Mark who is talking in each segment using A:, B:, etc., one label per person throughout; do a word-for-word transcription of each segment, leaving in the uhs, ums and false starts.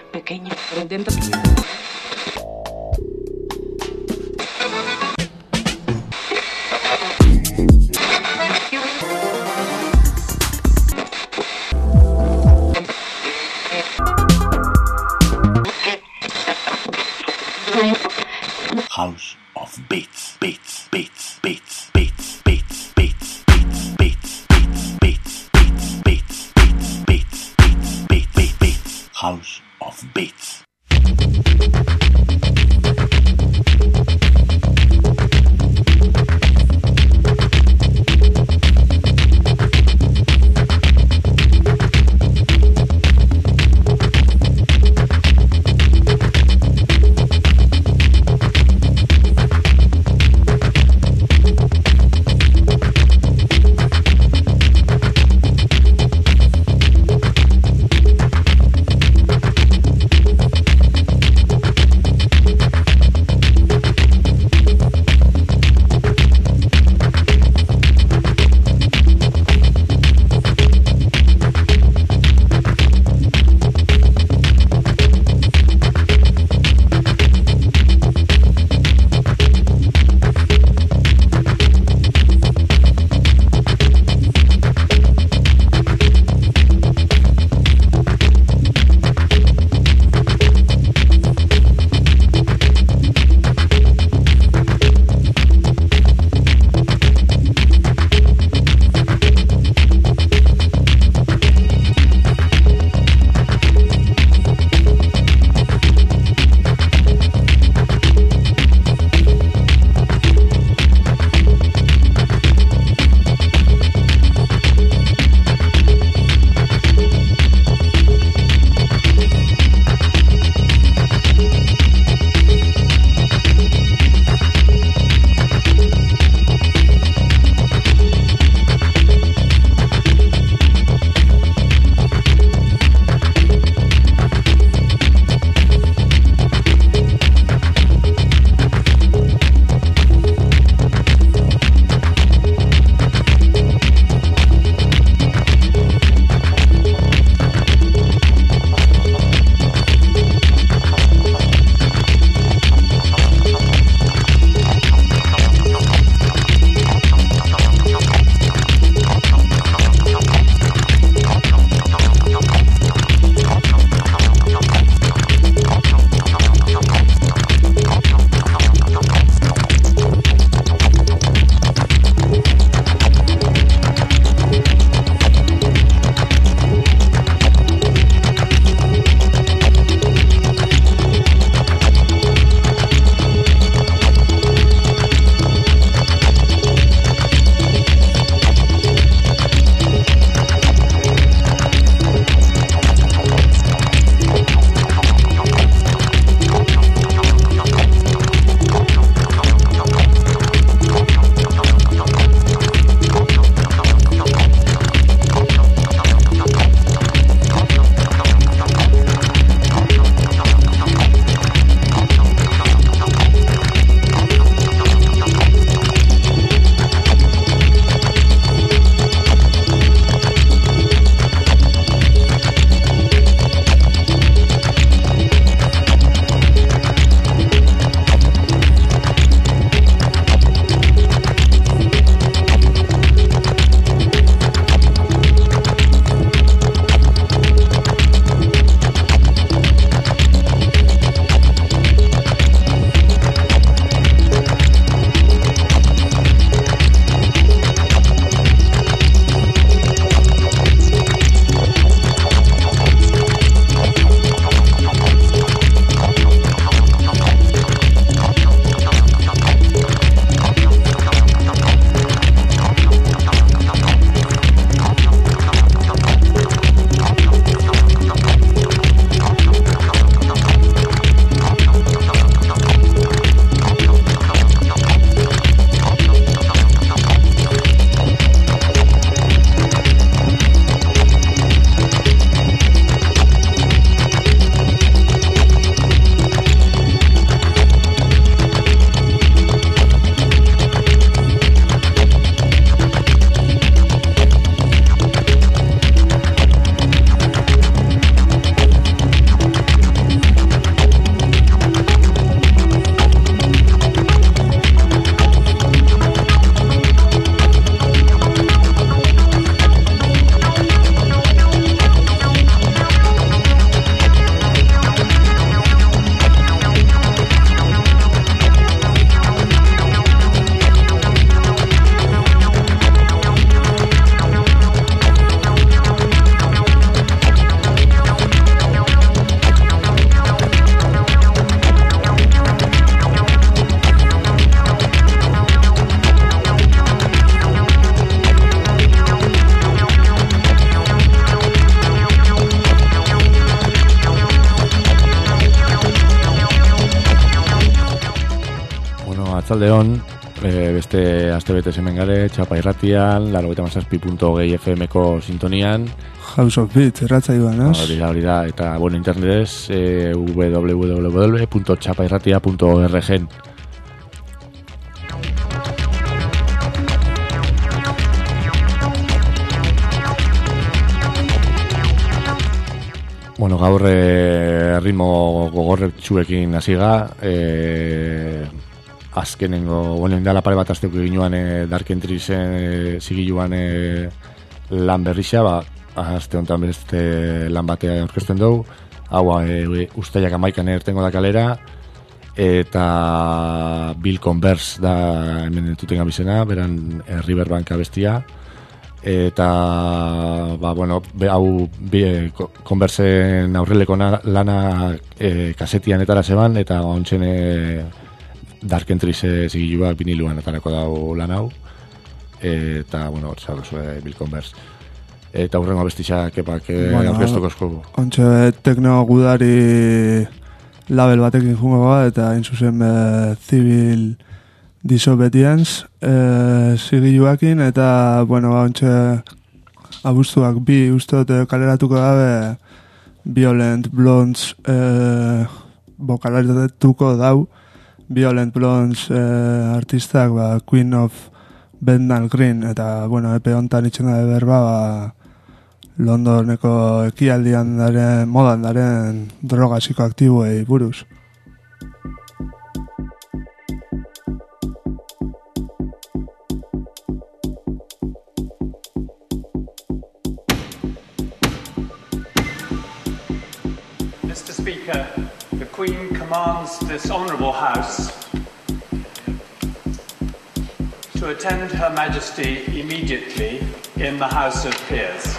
A: pequeño, pero intento.
B: House of Beats, Beats, Beats, Beats, Beats, Beats, Beats, Beats, Beats, Beats, Beats, Beats, Beats, Beats, Beats, Beats, Beats, Beats, House of Beats.
A: arratsaldeon, e, beste astebete hemen gare, Txapa irratian, laurogeita hamazazpi puntu hogei F M-ko sintonian.
C: House of Beats, erratzaioan, ez?
A: Hori da, hori da, eta, bueno, internetez, e, w w w punto txapa irratia punto org. Bueno, gaur e, ritmo gogorretsuekin hasiga, e, azkenengo, bueno, indala pare bat azteko ginuan e, Dark Entries-en e, zigiluan e, lan berrixa, ba, azte honetan beste lan batea aurkezten dugu, hau e, ustaiak amaikan ertengo da kalera, eta Bill Converse da hemen entuten gabizena, beran e, Riverbank abestia, eta ba, bueno, be, hau bi, e, Conversen aurreleko na, lana e, kasetian etara zeban, eta ontzen e, Dark Entries e, zigiluak biniluan atarako dau lan hau, eta, bueno, zago zue Bill Converse. Eta hurrengo abestixak epak bueno, aurkeztoko esko.
C: Ontxe tekno gudari label batekin jungo ba, eta hain zuzen be, Civil Disobedience e, zigiluakin, eta, bueno, ontxe abuztuak bi usteot kaleratuko gabe Violent Blondes e, bokaleratuko dau. Violent Blondes e, artistak, ba, Queen of Bethnal Green, eta, bueno, epe hontan itxena de berba, ba, Londoneko ekialdian daren, modan daren droga psikoaktiboei buruz.
D: Mister Speaker, the Queen commands this honourable House to attend Her Majesty immediately in the House of Peers.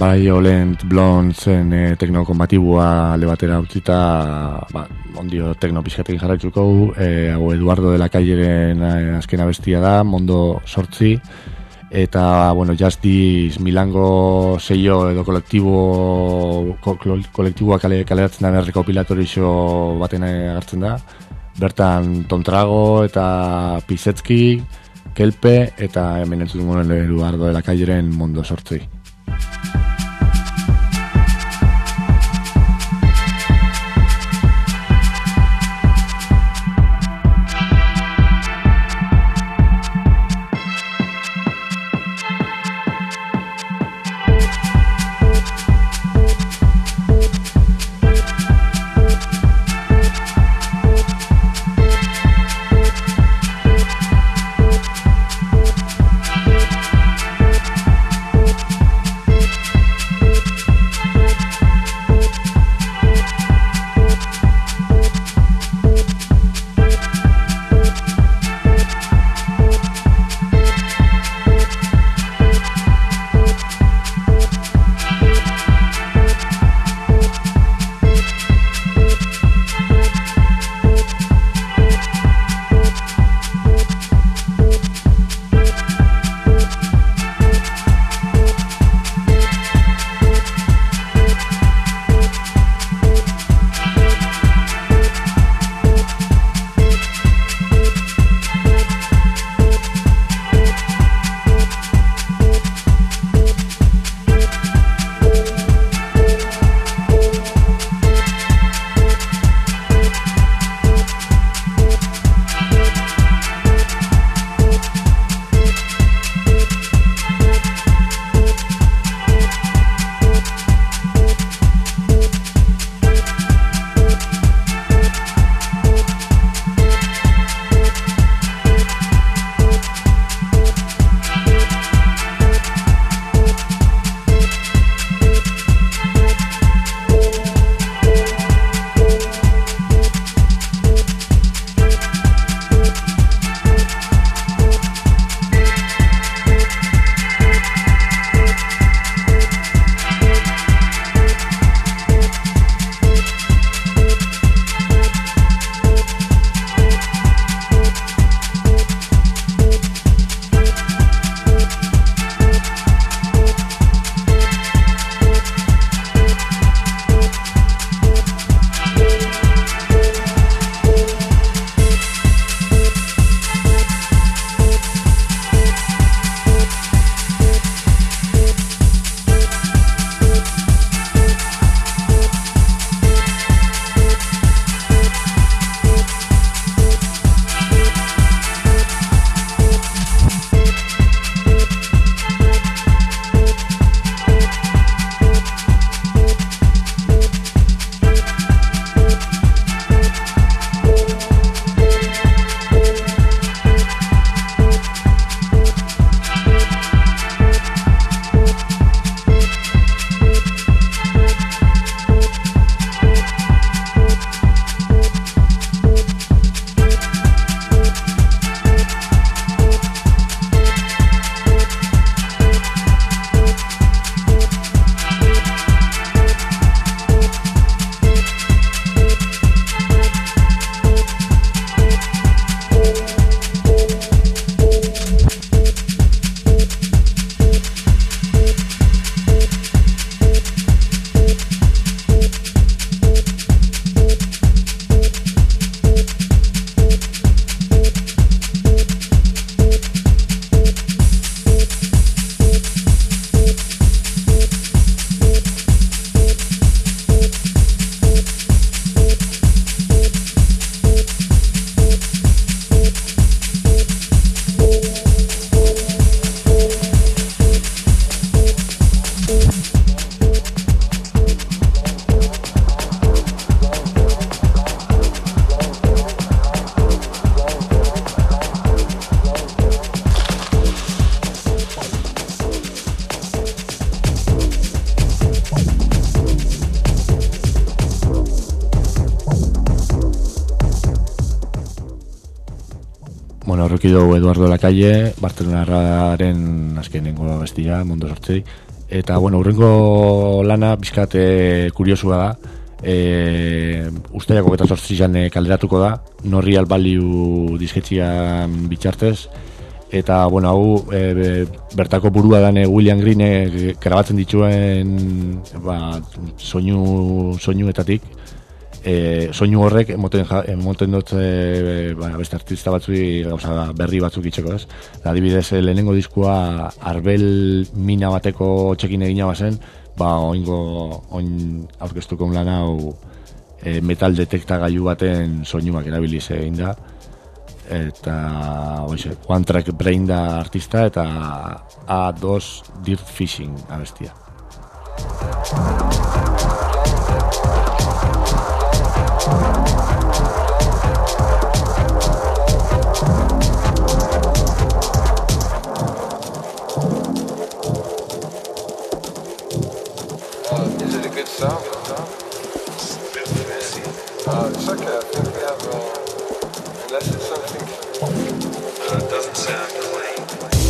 A: Violent Blondesen e, tekno konbatibua alde batera utzita, ba, ondio tekno pixkatekin jarraitzuko, e, hau Eduardo de la Calleren azken abestia da, Mondo sortzi, eta, bueno, Justice Milango seio edo kolektibo ko, kolektiboa kale, kaleratzen da rekopilatorio baten agertzen da, bertan Tontrago eta Pisetski, Kelpe eta hemen entzuten guen Eduardo de la Calleren Mondo sortzi. Bueno, horreki dugu Eduardo de la Calle, Barcelonarraren azkenengo bestia, Mondo sortzi, Eta, bueno, urrengo lana bizkat e, kuriosua da. E, Uztailako eta zortzian kaleratuko da, No Real Value disketxian bitxartez. Eta, bueno, hau e, bertako burua dane William Greene grabatzen dituen ba, soinu, soinuetatik. E, soinu horrek emoten, emoten dut e, ba, beste artista batzui gauza berri batzuk itxeko, ez? Adibidez, lehenengo diskua Arbel mina bateko txekin egina bazen, ba, oingo, oin aurkeztuko lan hau e, metal detektagailu baten soinuak erabiliz egin da. Eta, oize, One Track Brain da artista eta A dos Dirt Fishing abestia.
E: Sound, it's a bit messy. Uh, it's okay, I think we have, uh, unless it's something... Uh, it doesn't sound clean.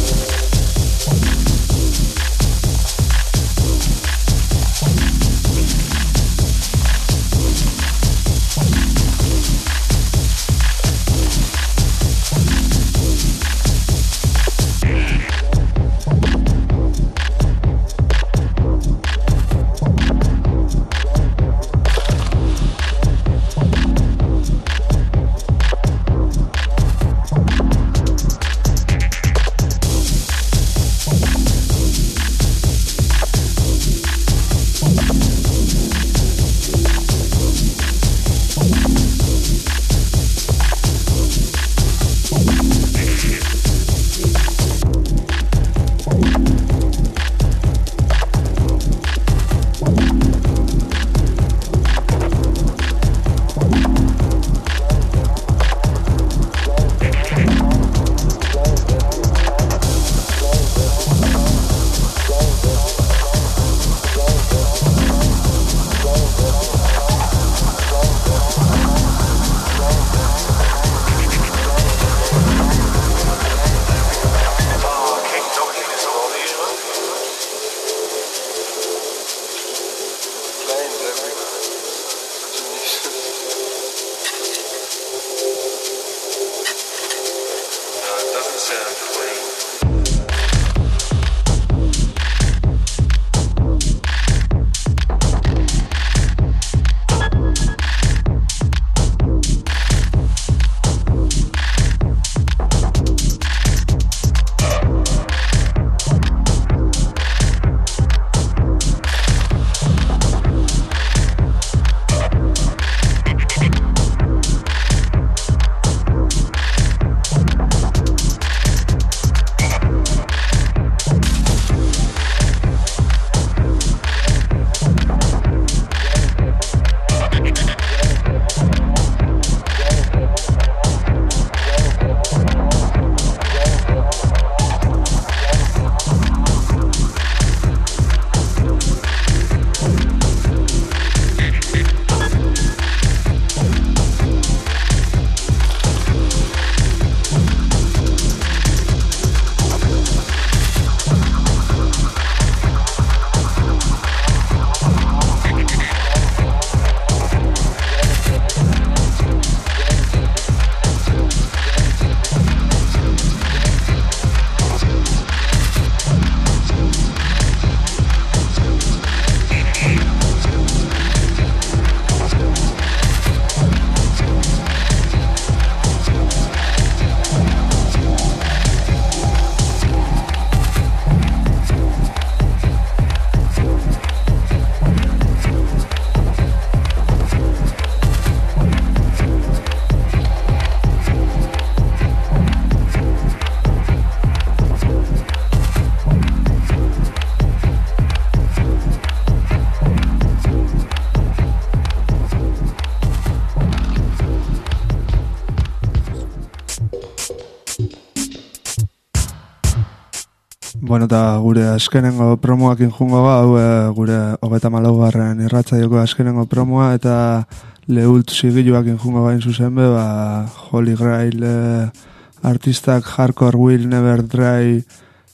C: Bueno, eta gure azkenengo promoakin jungo hau e, gure hogeita hamalaugarren irratzaioko azkenengo promoa eta leult sigiluakin jungo gain zuzen be, ba, Holy Grail e, artistak Hardcore Will Never Dry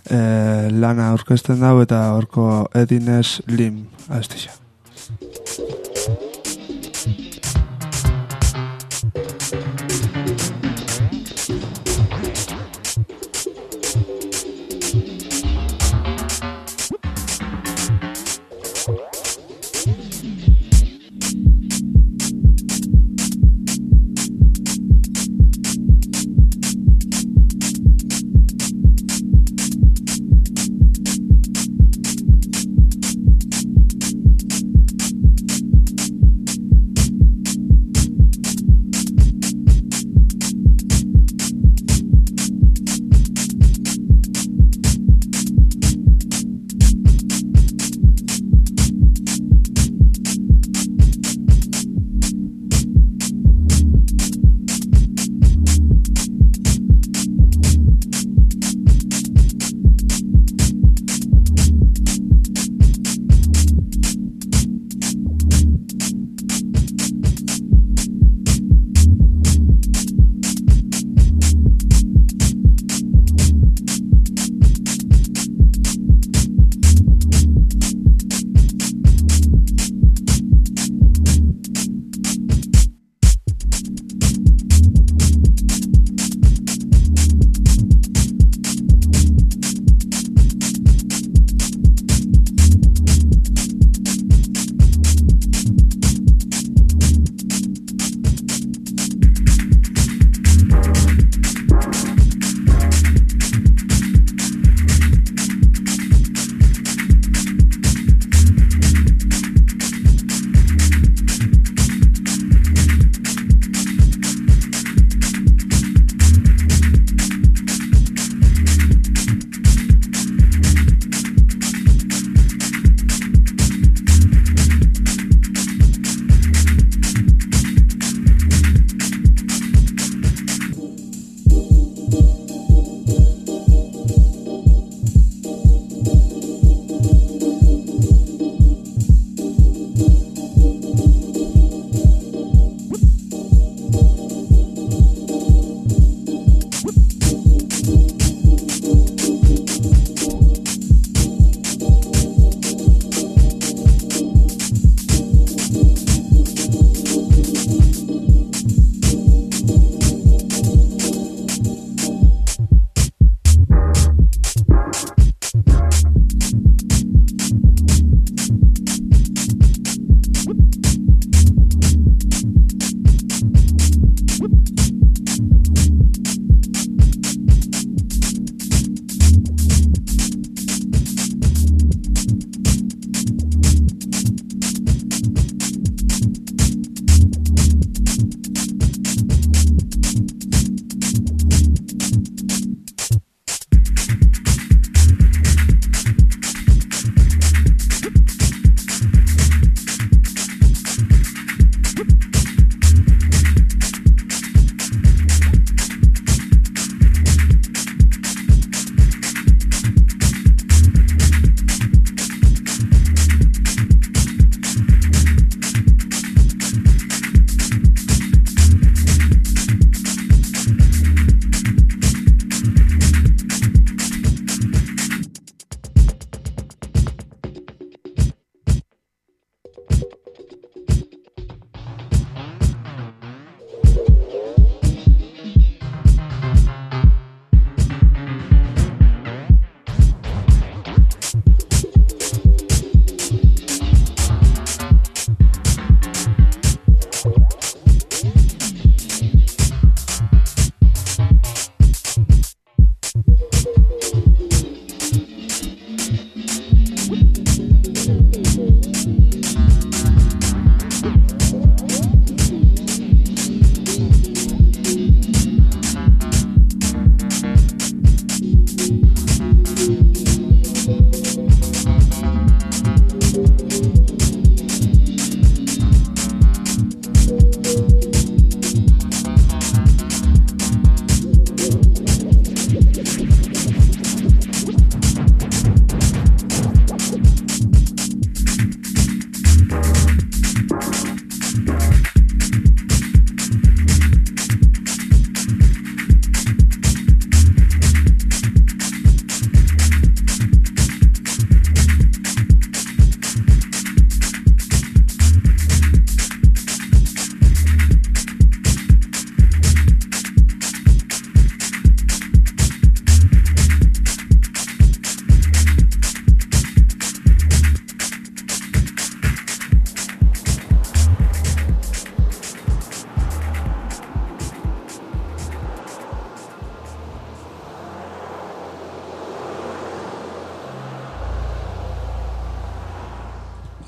C: e, lana aurkezten dau eta horko Edines Lim aztixa.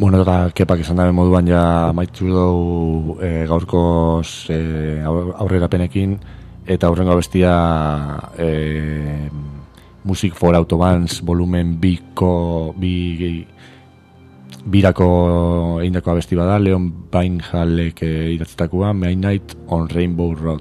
A: Bueno, da, kepak esan dabe moduan ja maitu dugu e, gaurkoz e, aurrerapenekin, eta aurrengo abestia e, Music for Autobans volumen biko bi, birako eindako abesti bada, Leon Bainhalek e, idatzitakoa, Midnight on Rainbow Road.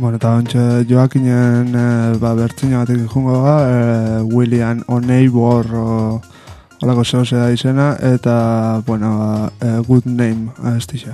C: Bueno, eta ontsa Joakinen e, ba, bertzina batek jungo ga, e, William O'Neighbor o holako zehoze da izena, eta, bueno, ba, e, Good Name abestia.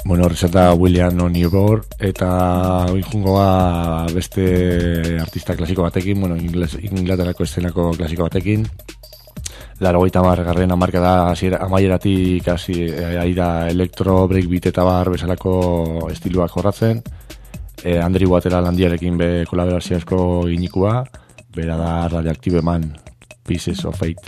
A: Bueno, horrezat da William O'Neill eta oinjungoa beste artista klasiko batekin, bueno, ingles, Inglaterrako eszenako klasiko batekin. Laurogeita hamargarren hamarkada amaieratik hasi aira elektro, breakbeat eta bar bezalako estiluak jorratzen. E, Andri Watera landiarekin be kolaborazioazko inikua, bera da Radioactive Man, Pieces of Fate.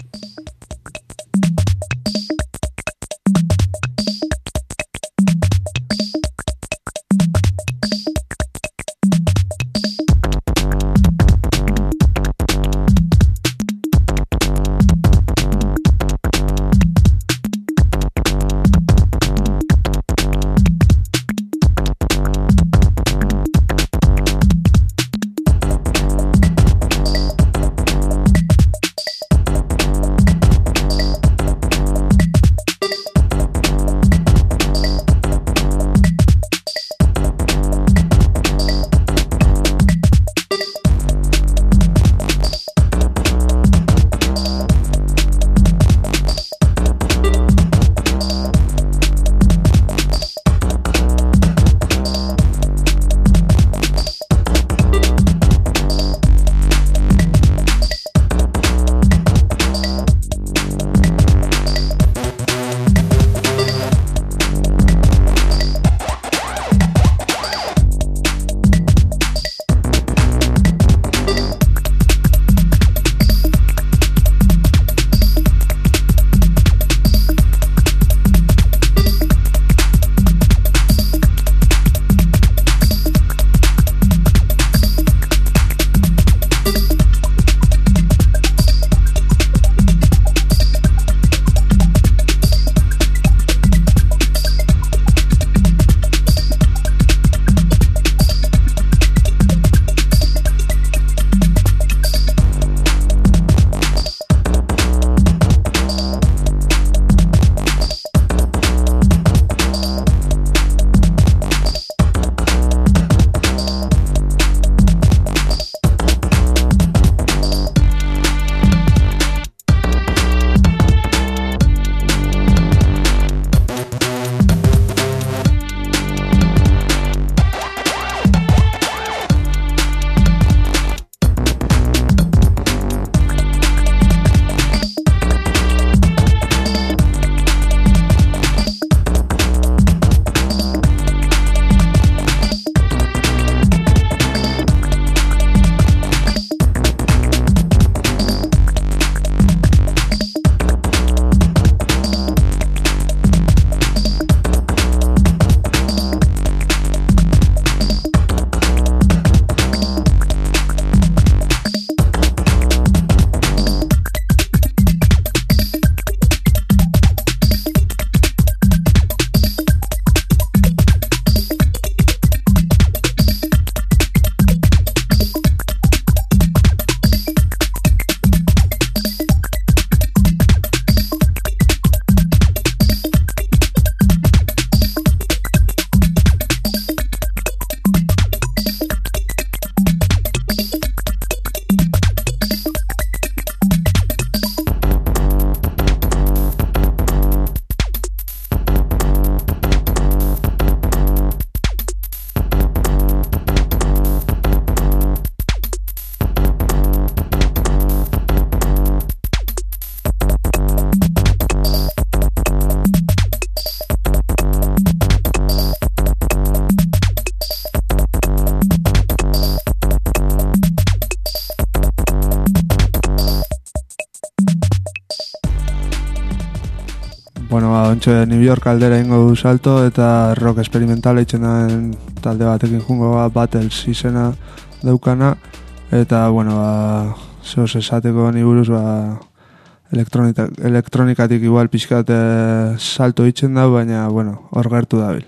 C: Bueno, ba, ontxe New York aldera ingo du salto eta rock experimentala itzen den talde batekin jungo ba, Battles izena daukana eta, bueno, ba, zehoz esateko ni buruz, ba, elektronika, elektronikatik igual pixkat eh, salto itzen da, baina, bueno, hor gertu dabil.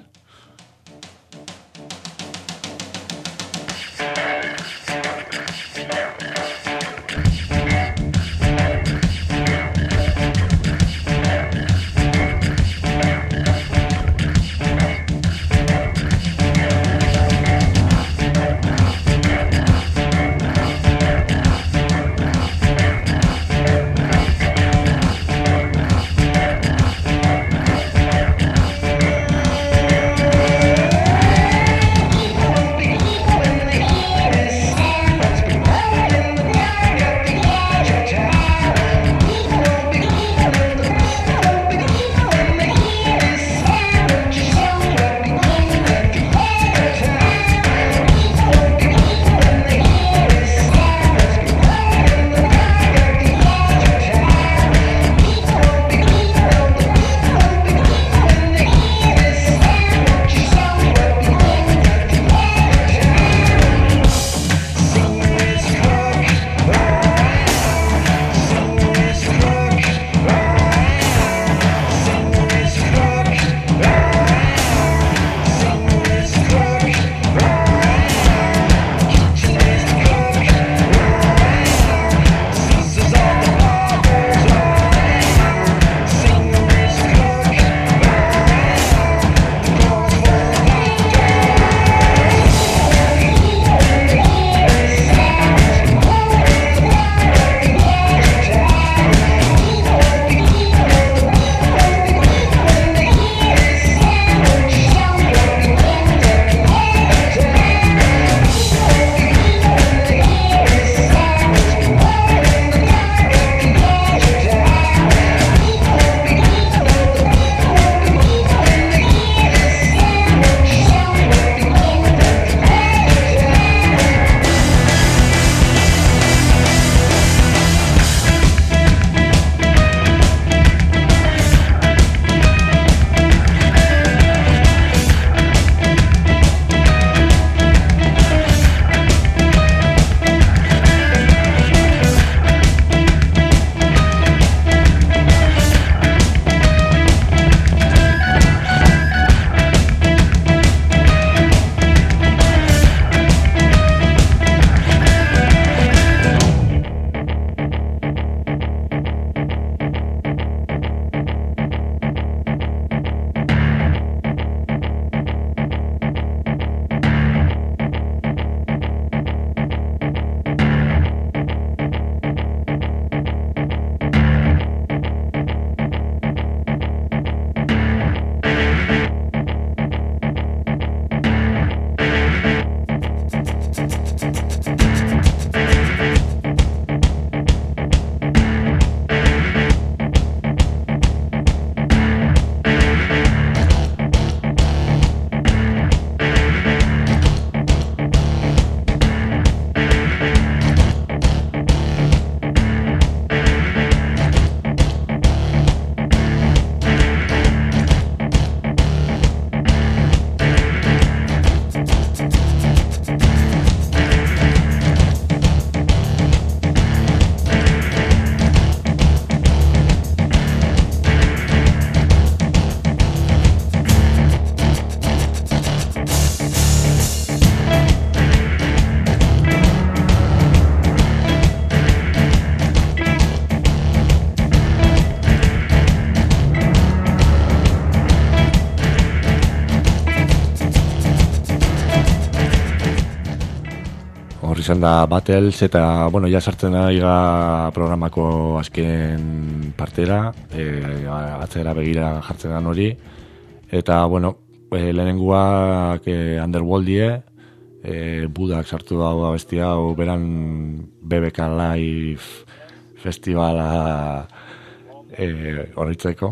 A: izan da Battles, eta, bueno, ja sartzen aiga programako azken partera, e, atzera begira jartzen da hori, eta, bueno, e, lehenengoak e, Underworldie, e, Budak sartu dago abesti hau, beran B B K Live festivala e, horretzeko.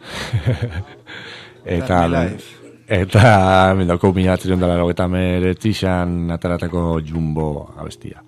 A: eta... Eta mendoko mila atzerion dela rogeta meretzixan ataratako Jumbo abestia.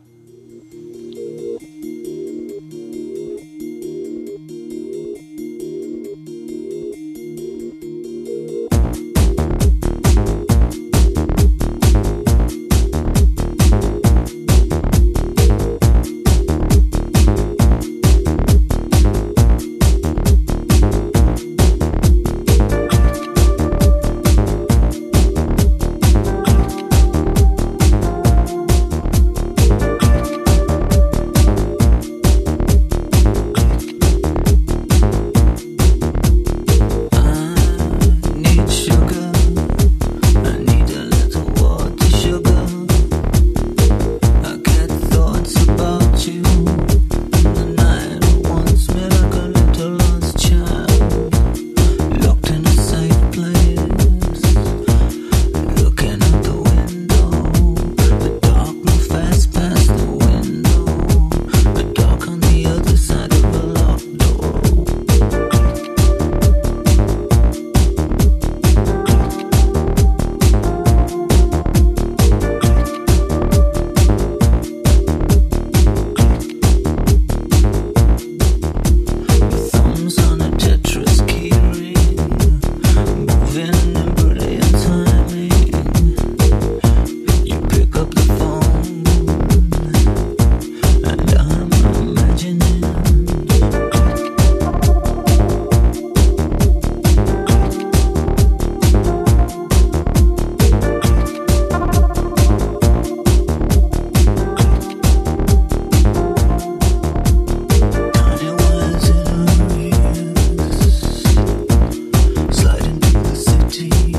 F: Slide into the city.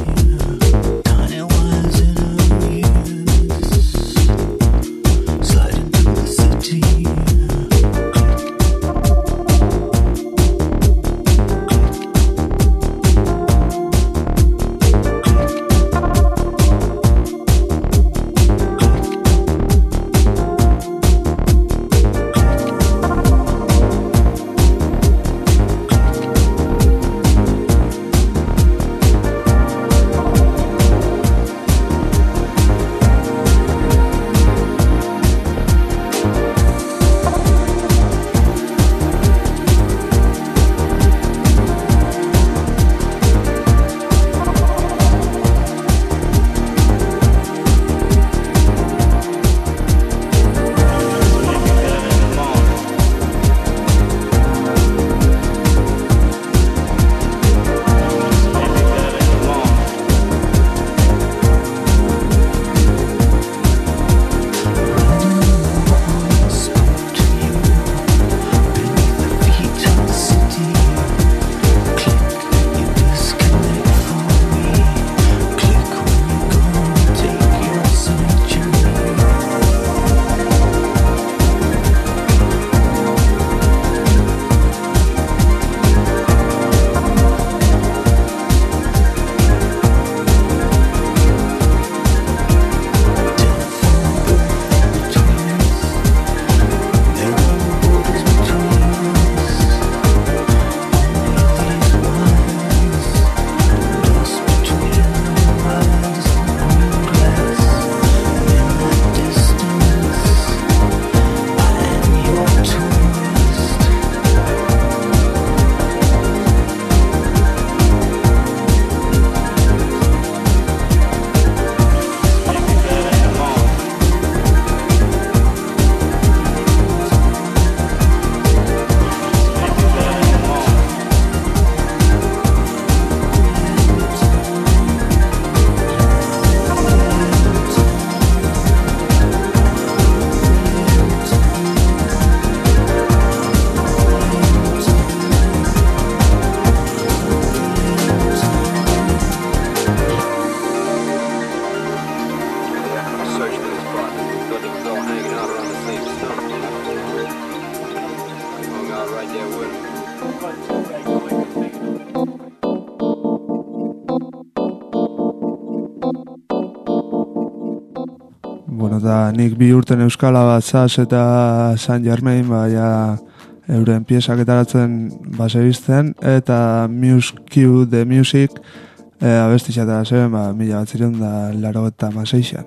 C: bueno, da nik bi urten euskala bat Zaz eta San Germain, baina euren piezak etaratzen baserizten, eta Muse Q The Music e, abestitxatara zeben, ba, mila bat ziren da laro eta maseixan.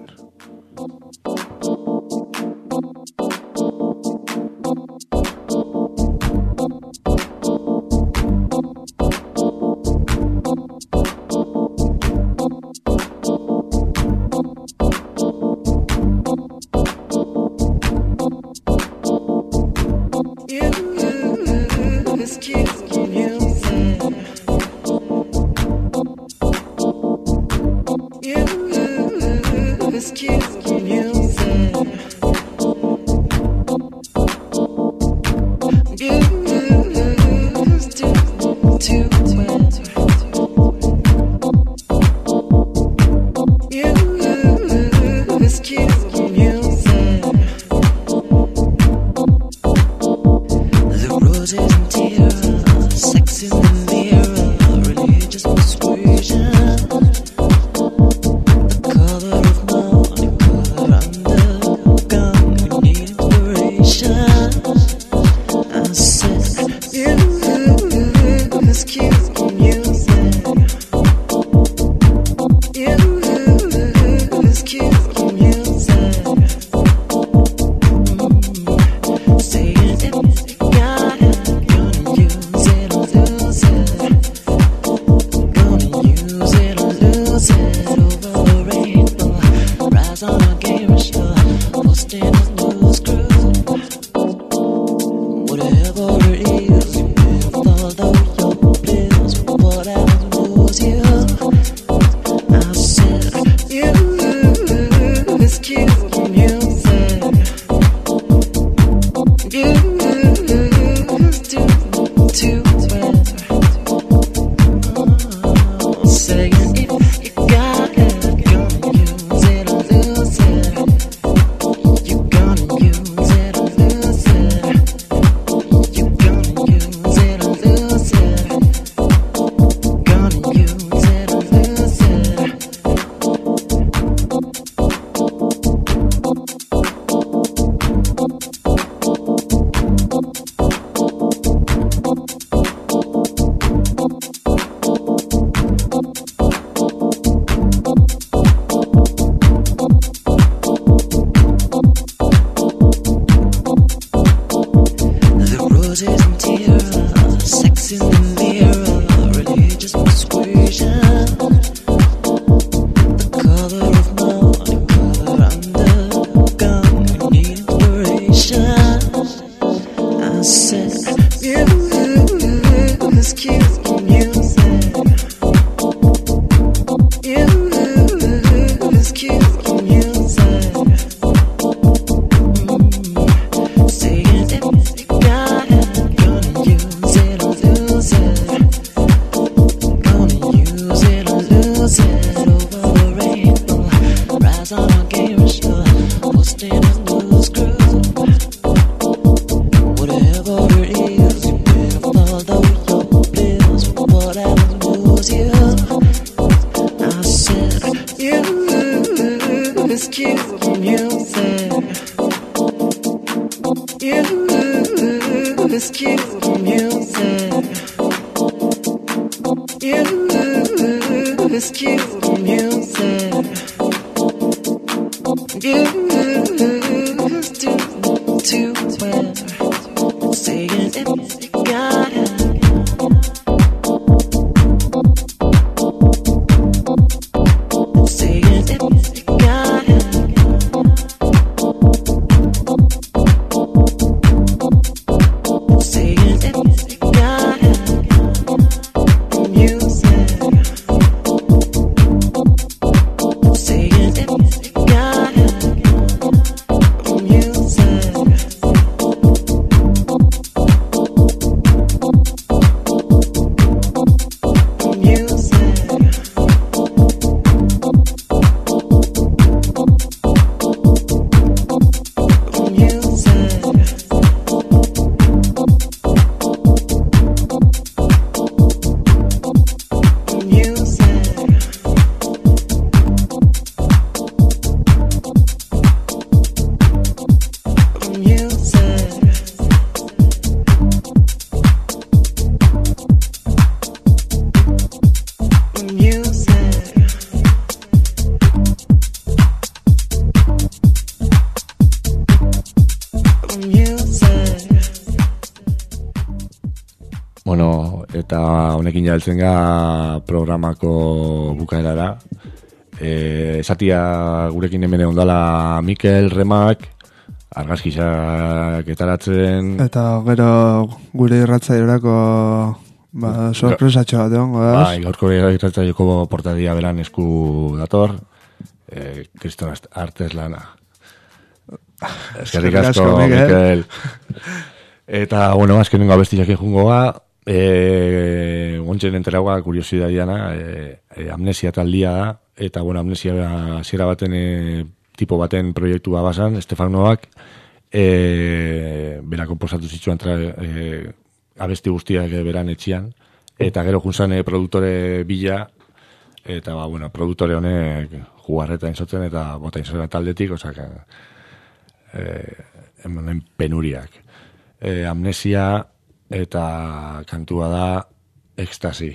A: honekin jaeltzen ga programako bukaerara. E, esatia gurekin hemen egon dala Mikel, Remak, argazkisak etaratzen.
C: Eta gero gure irratzaiorako ba, sorpresatxo bat egon, godaz?
A: Bai, gaurko irratzaioko portadia beran esku dator. E, Kriston Artes lana. Eskerrik asko, Mikel. Eta, bueno, azkenengo abestiak jungo ga, e, gontxen enteragoa kuriosidadiana, e, e, amnesia taldia da, eta, bueno, amnesia zera baten, e, tipo baten proiektua basan, Estefanoak, e, bera komposatu zituen tra, e, abesti guztiak beran etxian, eta gero juntzan e, produktore bila, eta, ba, bueno, produktore honek jugarreta inzotzen, eta bota inzotzen taldetik, osak, e, hemen penuriak. E, amnesia eta kantua da ekstasi.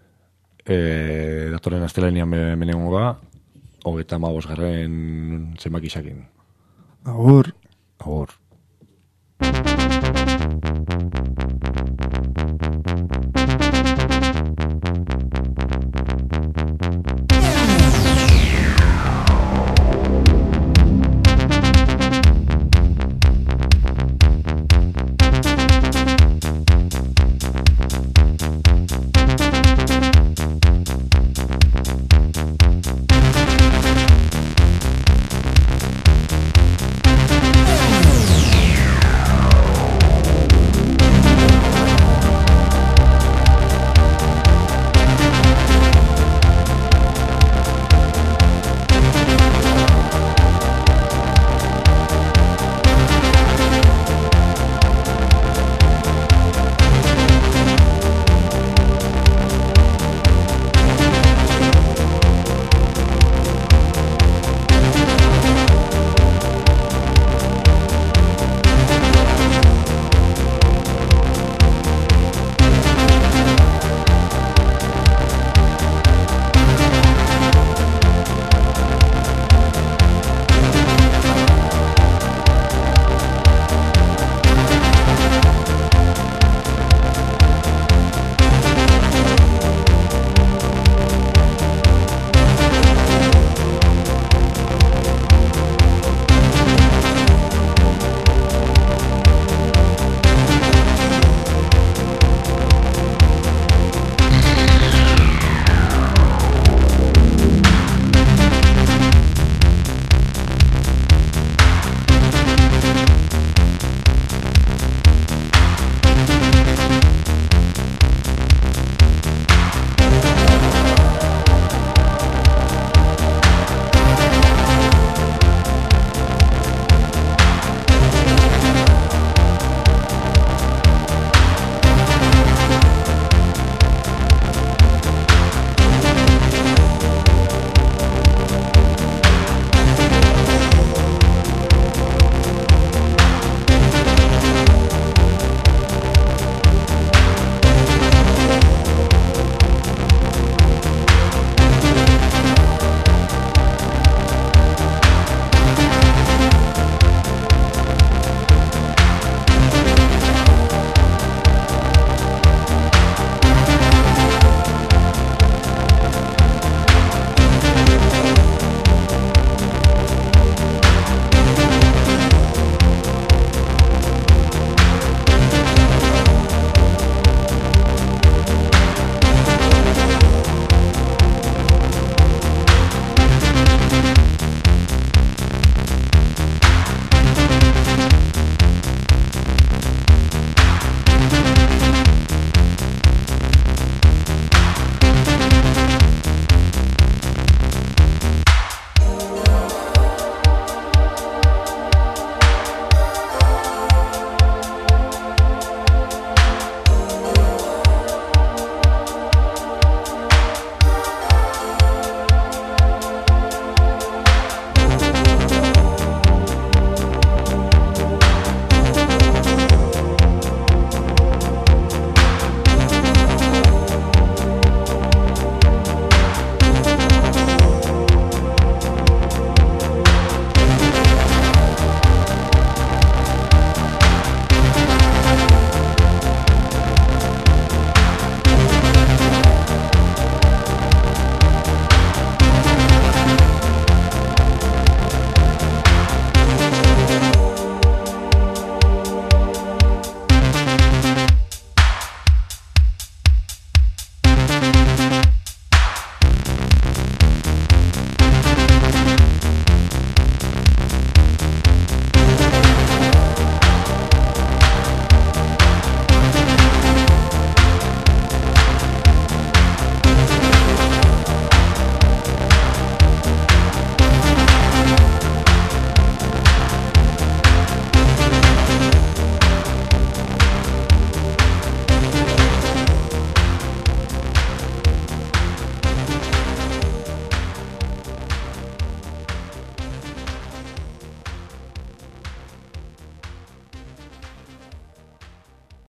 A: E, datorren astelenian menengo ga, hogeita hamabosgarren zenbaki sakin.
C: Agur.
A: Agur.